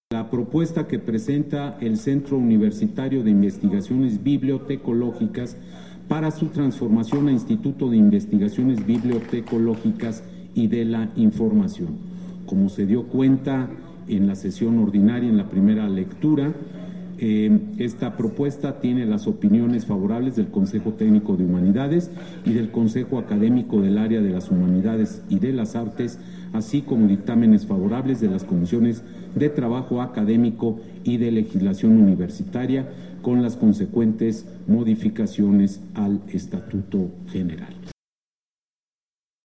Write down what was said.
La propuesta que presenta el Centro Universitario de Investigaciones Bibliotecológicas para su transformación a Instituto de Investigaciones Bibliotecológicas y de la Información. Como se dio cuenta en la sesión ordinaria, en la primera lectura, esta propuesta tiene las opiniones favorables del Consejo Técnico de Humanidades y del Consejo Académico del Área de las Humanidades y de las Artes, así como dictámenes favorables de las comisiones de trabajo académico y de legislación universitaria, con las consecuentes modificaciones al Estatuto General.